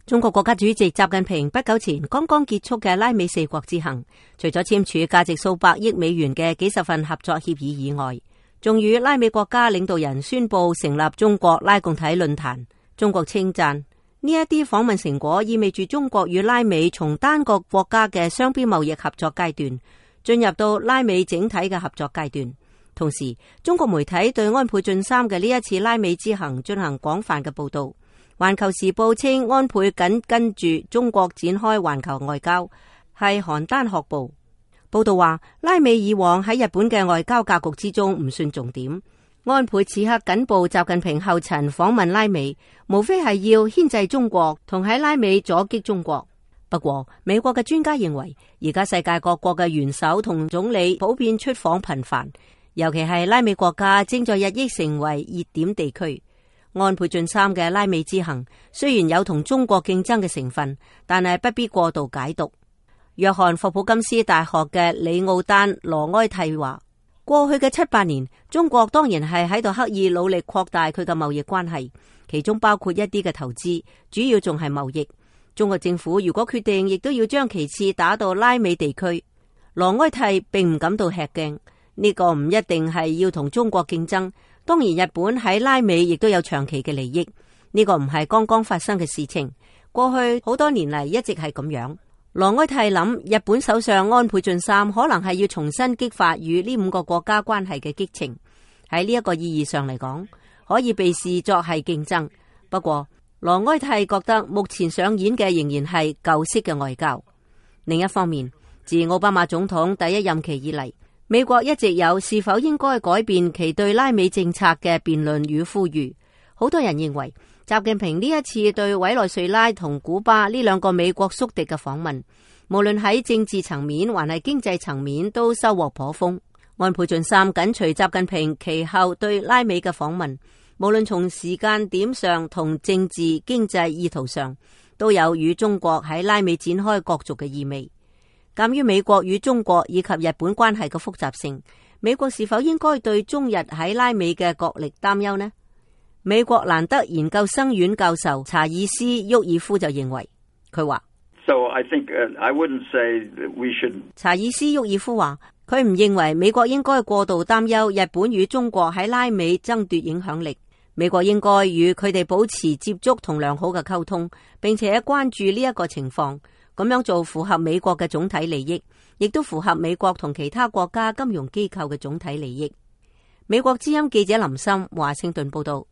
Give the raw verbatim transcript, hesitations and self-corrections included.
中國國家主席習近平不久前剛剛結束嘅拉美四國之行，除咗簽署價值數百億美元嘅幾十份合作協議以外，仲與拉美國家領導人宣布成立中國拉共體論壇。中國稱讚呢一啲訪問成果意味住中國與拉美從單個國家嘅雙邊貿易合作階段進入到拉美整體嘅合作階段。同時，中國媒體對安倍晉三嘅呢一次拉美之行進行廣泛嘅報道。環球時報稱安倍緊跟住中國展開環球外交，係邯鄲學報。報道話，拉美以往喺日本嘅外交格局之中唔算重點，安倍此刻緊步習近平後塵訪問拉美，無非係要牽制中國同喺拉美阻擊中國。不過，美國嘅專家認為，而家世界各國嘅元首同總理普遍出訪頻繁，尤其係拉美國家正在日益成為熱點地區。安倍晉三嘅拉美之行雖然有同中國競爭嘅成分，但係不必過度解讀。約翰霍普金斯大學嘅李奧丹羅埃蒂話，過去嘅七八年，中國當然係喺度刻意努力擴大佢嘅貿易關係，其中包括一啲嘅投資，主要仲係貿易。中國政府如果決定，亦都要將旗幟打到拉美地區。羅埃蒂並唔感到吃驚，呢個唔一定係要同中國競爭。當然，日本喺拉美亦都有長期嘅利益，呢個唔係剛剛發生嘅事情。過去好多年嚟一直係咁樣。羅埃蒂諗，日本首相安倍晉三可能係要重新激發與呢五個國家關係嘅激情。喺呢一個意義上嚟講，可以被視作係競爭。不過，羅埃蒂覺得目前上演嘅仍然係舊式嘅外交。另一方面，自奧巴馬總統第一任期以嚟，美國一直有是否應該改變其對拉美政策嘅辯論與呼籲。好多人認為，習近平呢一次對委內瑞拉同古巴呢兩個美國宿敵嘅訪問，無論喺政治層面還係經濟層面都收穫頗豐。安倍晉三緊隨習近平其後對拉美嘅訪問，無論從時間點上同政治經濟意圖上，都有與中國喺拉美展開角逐嘅意味。鑒於美國與中國以及日本關係嘅複雜性，美國是否應該對中日喺拉美嘅角力擔憂呢？美國蘭德研究生院教授查爾斯沃爾夫就認為，佢話 ：So I think I wouldn't say that we should。 查爾斯沃爾夫話，佢唔認為美國應該過度擔憂日本與中國喺拉美爭奪影響力。美國應該與佢哋保持接觸同良好嘅溝通，並且關注呢一個情況。咁樣做符合美國嘅總體利益，亦都符合美國同其他國家金融機構嘅總體利益。美國之音記者林森華盛頓報道。